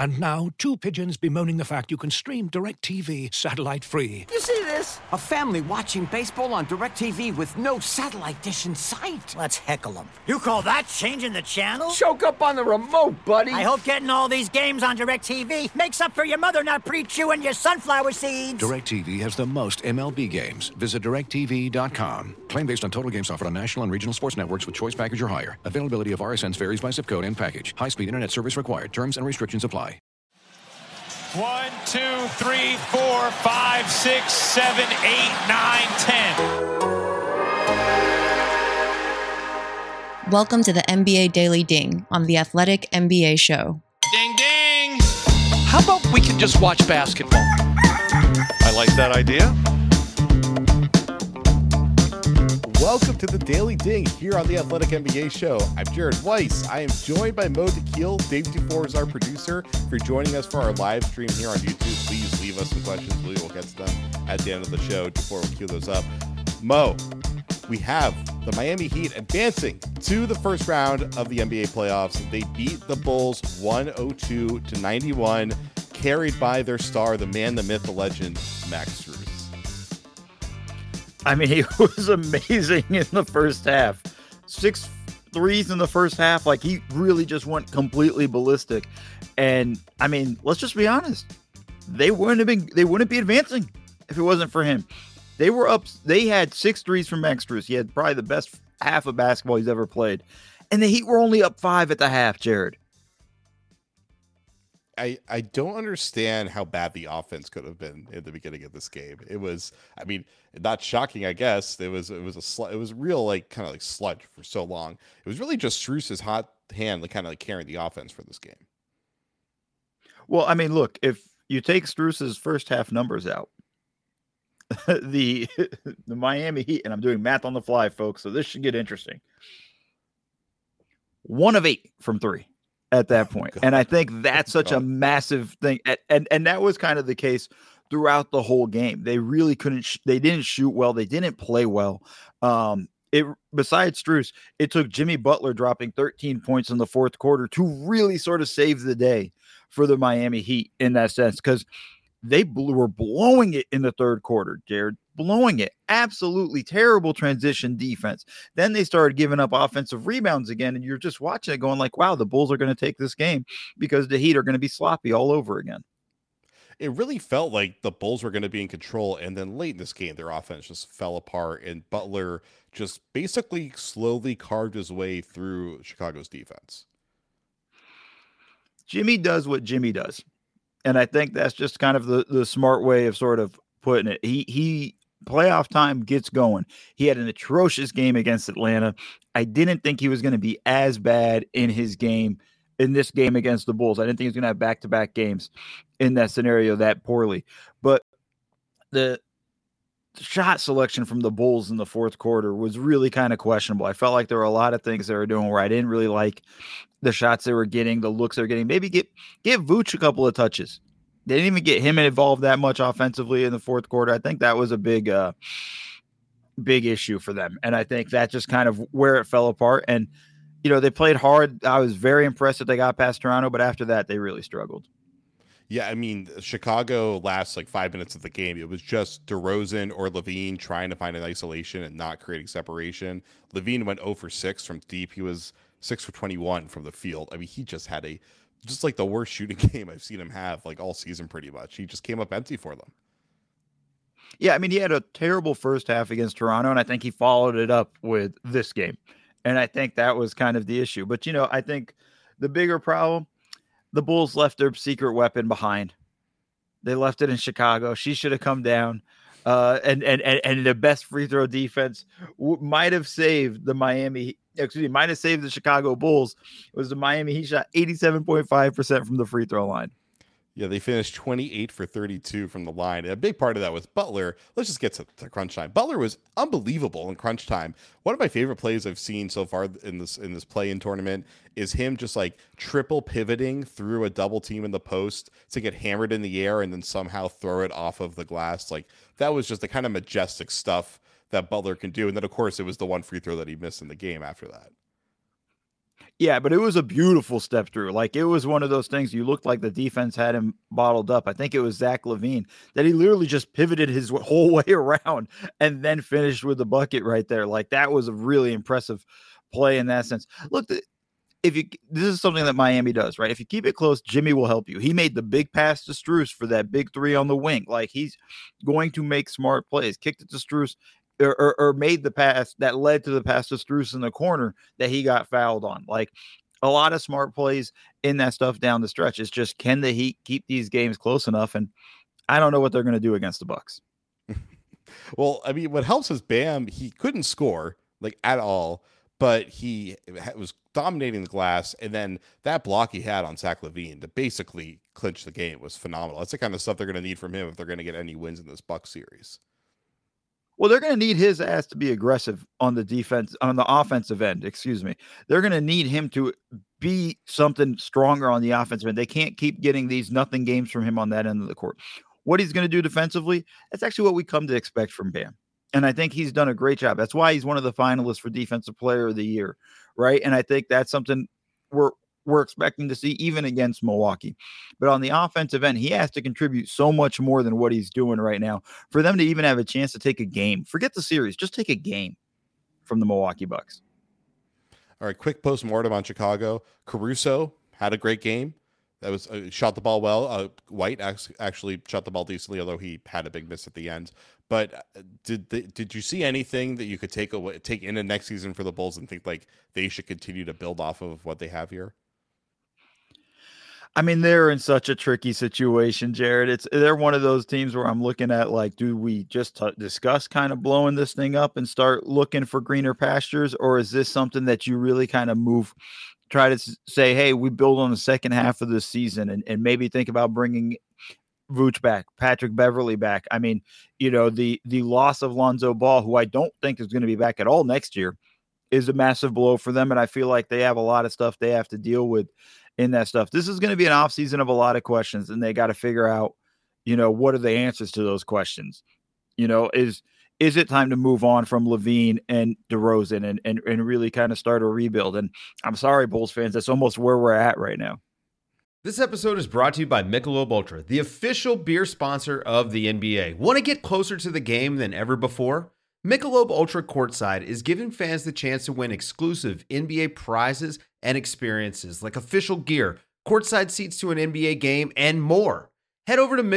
And now, two pigeons bemoaning the fact you can stream DirecTV satellite-free. You see this? A family watching baseball on DirecTV with no satellite dish in sight. Let's heckle them. You call that changing the channel? Choke up on the remote, buddy. I hope getting all these games on DirecTV makes up for your mother not pre-chewing your sunflower seeds. DirecTV has the most MLB games. Visit DirecTV.com. Claim based on total games offered on national and regional sports networks with choice package or higher. Availability of RSNs varies by zip code and package. High-speed internet service required. Terms and restrictions apply. 1, 2, 3, 4, 5, 6, 7, 8, 9, 10. Welcome to the NBA Daily Ding on the Athletic NBA Show. Ding, ding. How about we can just watch basketball? I like that idea. Welcome to the Daily Ding here on the Athletic NBA Show. I'm Jared Weiss. I am joined by Mo Dakhil. Dave Dufour is our producer. If you're joining us for our live stream here on YouTube, please leave us some questions. We will get to them at the end of the show. Dufour will cue those up. Mo, we have the Miami Heat advancing to the first round of the NBA playoffs. They beat the Bulls 102-91, carried by their star, the man, the myth, the legend, Max Strus. I mean, he was amazing in the first half. 6 threes in the first half. Like, he really just went completely ballistic. And I mean, let's just be honest. They wouldn't be advancing if it wasn't for him. They were up. They had 6 threes from Max Strus. He had probably the best half of basketball he's ever played. And the Heat were only up 5 at the half, Jared. I don't understand how bad the offense could have been in the beginning of this game. It was, I mean, not shocking, I guess. It was real, like, kind of like sludge for so long. It was really just Strus's hot hand, like, kind of like carrying the offense for this game. Well, I mean, look, if you take Strus's first half numbers out, the Miami Heat, and I'm doing math on the fly, folks, so this should get interesting. 1 of 8 from 3. At that point. And I think that's such a massive thing. And that was kind of the case throughout the whole game. They really they didn't shoot well. They didn't play well. Besides Strus, it took Jimmy Butler dropping 13 points in the fourth quarter to really sort of save the day for the Miami Heat in that sense, because they were blowing it in the third quarter, Jared. Blowing it. Absolutely terrible transition defense. Then they started giving up offensive rebounds again, and you're just watching it going like, wow, the Bulls are going to take this game because the Heat are going to be sloppy all over again. It really felt like the Bulls were going to be in control, and then late in this game, their offense just fell apart, and Butler just basically slowly carved his way through Chicago's defense. Jimmy does what Jimmy does, and I think that's just kind of the smart way of sort of putting it. He playoff time gets going. He had an atrocious game against Atlanta. I didn't think he was going to be as bad in this game against the Bulls. I didn't think he was going to have back-to-back games in that scenario that poorly. But the shot selection from the Bulls in the fourth quarter was really kind of questionable. I felt like there were a lot of things they were doing where I didn't really like the shots they were getting, the looks they were getting. Maybe give Vooch a couple of touches. They didn't even get him involved that much offensively in the fourth quarter. I think that was a big issue for them. And I think that's just kind of where it fell apart. And, you know, they played hard. I was very impressed that they got past Toronto, but after that, they really struggled. Yeah, I mean, Chicago last like 5 minutes of the game, it was just DeRozan or Levine trying to find an isolation and not creating separation. Levine went 0 for 6 from deep. He was 6 for 21 from the field. I mean, he just had just like the worst shooting game I've seen him have like all season pretty much. He just came up empty for them. Yeah, I mean, he had a terrible first half against Toronto, and I think he followed it up with this game. And I think that was kind of the issue. But, you know, I think the bigger problem, the Bulls left their secret weapon behind. They left it in Chicago. She should have come down. And the best free throw defense might have saved the Chicago Bulls. It was the Miami Heat shot 87.5% from the free throw line. Yeah, they finished 28 for 32 from the line. And a big part of that was Butler. Let's just get to crunch time. Butler was unbelievable in crunch time. One of my favorite plays I've seen so far in this play-in tournament is him just like triple pivoting through a double team in the post to get hammered in the air and then somehow throw it off of the glass. Like, that was just the kind of majestic stuff that Butler can do. And then, of course, it was the one free throw that he missed in the game after that. Yeah, but it was a beautiful step through. Like, it was one of those things, you looked like the defense had him bottled up. I think it was Zach LaVine that he literally just pivoted his whole way around and then finished with the bucket right there. Like, that was a really impressive play in that sense. Look, this is something that Miami does, right? If you keep it close, Jimmy will help you. He made the big pass to Strus for that big three on the wing. Like, he's going to make smart plays. Kicked it to Strus, or made the pass that led to the pass to Strus in the corner that he got fouled on. Like, a lot of smart plays in that stuff down the stretch. It's just, can the Heat keep these games close enough? And I don't know what they're going to do against the Bucks. Well, I mean, what helps is Bam, he couldn't score like at all, but he was dominating the glass. And then that block he had on Zach LaVine to basically clinch the game was phenomenal. That's the kind of stuff they're going to need from him if they're going to get any wins in this Bucks series. Well, they're going to need his ass to be aggressive on the offensive end. Excuse me. They're going to need him to be something stronger on the offensive end. They can't keep getting these nothing games from him on that end of the court. What he's going to do defensively, that's actually what we come to expect from Bam. And I think he's done a great job. That's why he's one of the finalists for Defensive Player of the Year, right? And I think that's something we're expecting to see even against Milwaukee. But on the offensive end, he has to contribute so much more than what he's doing right now for them to even have a chance to take a game. Forget the series, just take a game from the Milwaukee Bucks. All right, quick postmortem on Chicago. Caruso had a great game. That was shot the ball well. White actually shot the ball decently, although he had a big miss at the end. But did you see anything that you could take into next season for the Bulls and think like they should continue to build off of what they have here? I mean, they're in such a tricky situation, Jared. They're one of those teams where I'm looking at, like, do we just discuss kind of blowing this thing up and start looking for greener pastures? Or is this something that you really kind of try to say, hey, we build on the second half of the season and maybe think about bringing Vooch back, Patrick Beverley back. I mean, the loss of Lonzo Ball, who I don't think is going to be back at all next year, is a massive blow for them. And I feel like they have a lot of stuff they have to deal with in that stuff. This is going to be an off season of a lot of questions, and they got to figure out, what are the answers to those questions? Is it time to move on from LaVine and DeRozan and really kind of start a rebuild? And I'm sorry, Bulls fans, that's almost where we're at right now. This episode is brought to you by Michelob Ultra, the official beer sponsor of the NBA. Want to get closer to the game than ever before? Michelob Ultra Courtside is giving fans the chance to win exclusive NBA prizes and experiences like official gear, courtside seats to an NBA game, and more. Head over to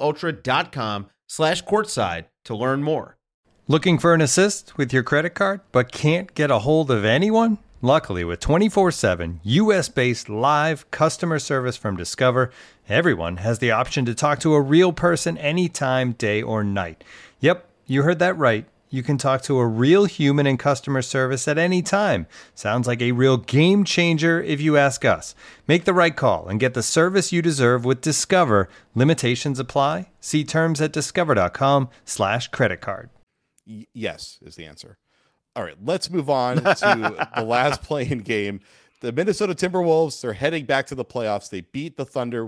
MichelobUltra.com/courtside to learn more. Looking for an assist with your credit card but can't get a hold of anyone? Luckily, with 24/7 US-based live customer service from Discover, everyone has the option to talk to a real person anytime, day or night. Yep, you heard that right. You can talk to a real human in customer service at any time. Sounds like a real game changer if you ask us. Make the right call and get the service you deserve with Discover. Limitations apply. See terms at discover.com/creditcard. Yes is the answer. All right, let's move on to the last play-in game. The Minnesota Timberwolves, they're heading back to the playoffs. They beat the Thunder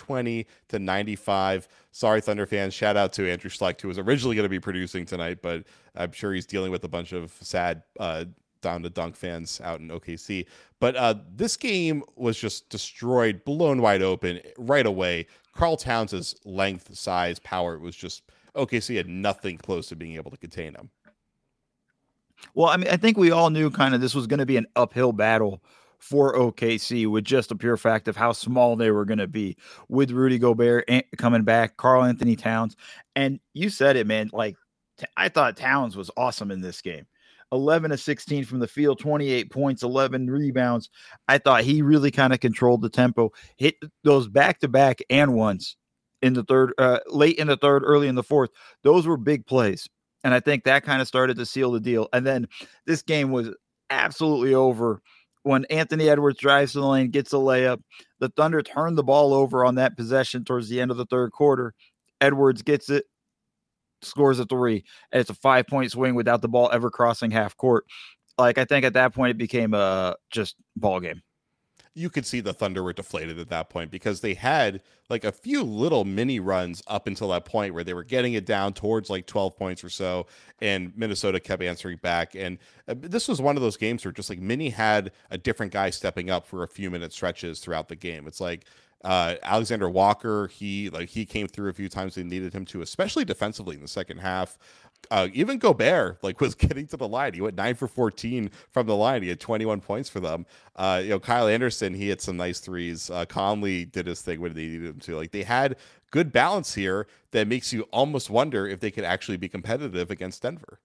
120-95. Sorry, Thunder fans. Shout out to Andrew Schlecht, who was originally going to be producing tonight, but I'm sure he's dealing with a bunch of sad Down to Dunk fans out in OKC. But this game was just destroyed, blown wide open right away. Karl Towns' length, size, power, it was just OKC had nothing close to being able to contain him. Well, I mean, I think we all knew kind of this was going to be an uphill battle for OKC with just the pure fact of how small they were going to be with Rudy Gobert coming back, Karl Anthony Towns. And you said it, man, like I thought Towns was awesome in this game. 11 of 16 from the field, 28 points, 11 rebounds. I thought he really kind of controlled the tempo, hit those back-to-back and ones in the third, late in the third, early in the fourth. Those were big plays. And I think that kind of started to seal the deal. And then this game was absolutely over when Anthony Edwards drives to the lane, gets a layup. The Thunder turned the ball over on that possession towards the end of the third quarter. Edwards gets it, scores a three, and it's a 5-point swing without the ball ever crossing half court. Like, I think at that point it became a just ball game. you could see the Thunder were deflated at that point because they had like a few little mini runs up until that point where they were getting it down towards like 12 points or so, and Minnesota kept answering back. And this was one of those games where just like Minnie had a different guy stepping up for a few minute stretches throughout the game. It's like Alexander Walker, he came through a few times they needed him to, especially defensively in the second half. Even Gobert was getting to the line. He went 9 for 14 from the line. He had 21 points for them. Kyle Anderson, he had some nice threes. Conley did his thing when they needed him to. Like, they had good balance here that makes you almost wonder if they could actually be competitive against Denver.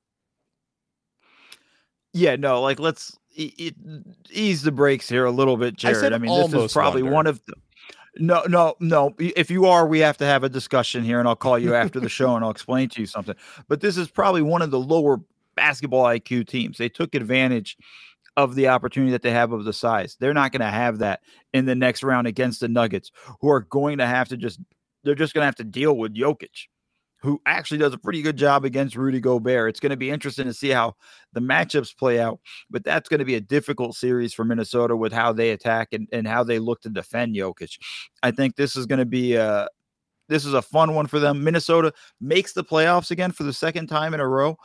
Yeah, no, like let's ease the brakes here a little bit, Jared. I mean, this is probably one of the. No. If you are, we have to have a discussion here, and I'll call you after the show and I'll explain to you something. But this is probably one of the lower basketball IQ teams. They took advantage of the opportunity that they have of the size. They're not going to have that in the next round against the Nuggets, who are going to have to they're just going to have to deal with Jokic, who actually does a pretty good job against Rudy Gobert. It's going to be interesting to see how the matchups play out, but that's going to be a difficult series for Minnesota with how they attack and how they look to defend Jokic. I think this is going to be this is a fun one for them. Minnesota makes the playoffs again for the second time in a row.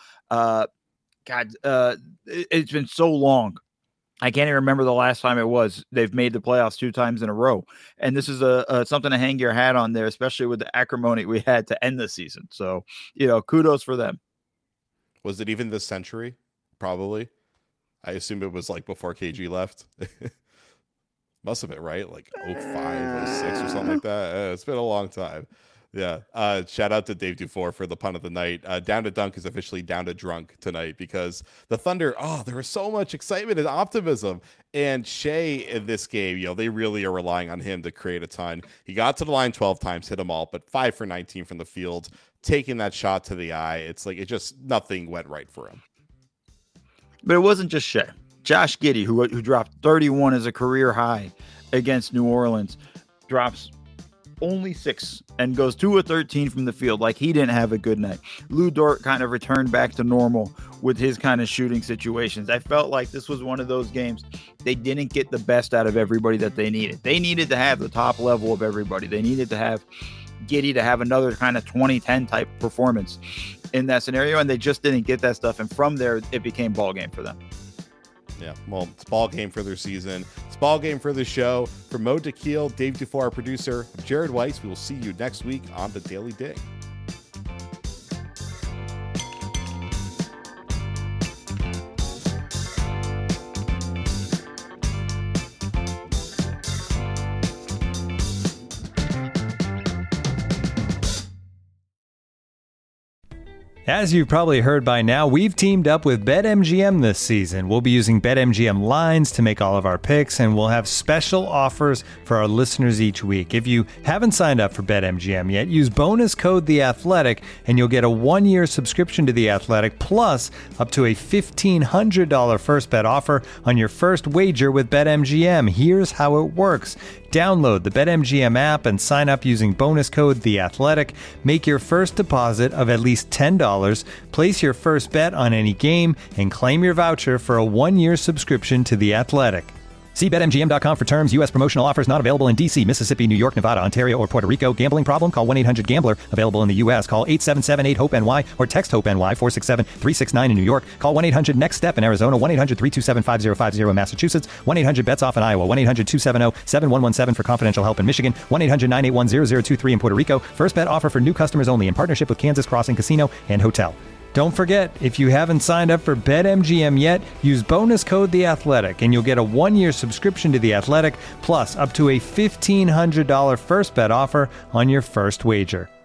It's been so long. I can't even remember the last time it was. They've made the playoffs 2 times in a row. And this is something to hang your hat on there, especially with the acrimony we had to end the season. So, kudos for them. Was it even this century? Probably. I assume it was like before KG left. Must have been, right? Like 05, 06 or something like that. It's been a long time. Yeah. Shout out to Dave Dufour for the pun of the night. Down to Dunk is officially down to drunk tonight because the Thunder, there was so much excitement and optimism. And Shea in this game, they really are relying on him to create a ton. He got to the line 12 times, hit them all, but 5 for 19 from the field, taking that shot to the eye. It's like, nothing went right for him. But it wasn't just Shea. Josh Giddey, who dropped 31 as a career high against New Orleans, drops only 6 and goes 2 of 13 from the field. Like, he didn't have a good night. Lou Dort kind of returned back to normal with his kind of shooting situations. I felt like this was one of those games they didn't get the best out of everybody that they needed. They needed to have the top level of everybody. They needed to have Giddey to have another kind of 2010 type performance in that scenario, and they just didn't get that stuff. And from there, it became ball game for them. Yeah, well, it's ball game for their season. It's ball game for the show. For Mo Dakhil, Dave Dufour, our producer, Jared Weiss, we will see you next week on The Daily Ding. As you've probably heard by now, we've teamed up with BetMGM this season. We'll be using BetMGM lines to make all of our picks, and we'll have special offers for our listeners each week. If you haven't signed up for BetMGM yet, use bonus code The Athletic, and you'll get a 1-year subscription to The Athletic, plus up to a $1,500 first bet offer on your first wager with BetMGM. Here's how it works. Download the BetMGM app and sign up using bonus code The Athletic. Make your first deposit of at least $10. Place your first bet on any game and claim your voucher for a 1-year subscription to The Athletic. See BetMGM.com for terms. U.S. promotional offers not available in D.C., Mississippi, New York, Nevada, Ontario, or Puerto Rico. Gambling problem? Call 1-800-GAMBLER. Available in the U.S. Call 877-8-HOPE-NY or text HOPE-NY 467-369 in New York. Call 1-800-NEXT-STEP in Arizona. 1-800-327-5050 in Massachusetts. 1-800-BETS-OFF in Iowa. 1-800-270-7117 for confidential help in Michigan. 1-800-981-0023 in Puerto Rico. First bet offer for new customers only in partnership with Kansas Crossing Casino and Hotel. Don't forget, if you haven't signed up for BetMGM yet, use bonus code The Athletic, and you'll get a 1-year subscription to The Athletic, plus up to a $1,500 first bet offer on your first wager.